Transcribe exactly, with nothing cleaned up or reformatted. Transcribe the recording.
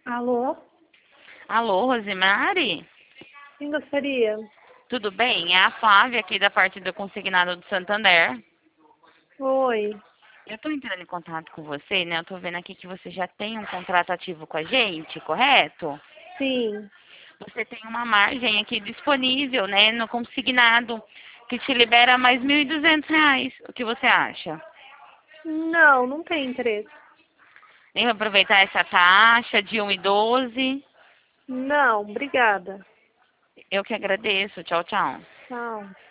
Alô? Alô, Rosemary? Quem gostaria? Tudo bem? É a Flávia aqui da parte do Consignado do Santander. Oi. Eu estou entrando em contato com você, né? Eu estou vendo aqui que você já tem um contrato ativo com a gente, correto? Sim. Você tem uma margem aqui disponível, né, no consignado, que te libera mais mil e duzentos reais. O que você acha? Não, não tem interesse. Nem vai aproveitar essa taxa de um e doze? Não, obrigada. Eu que agradeço. Tchau, tchau. Tchau.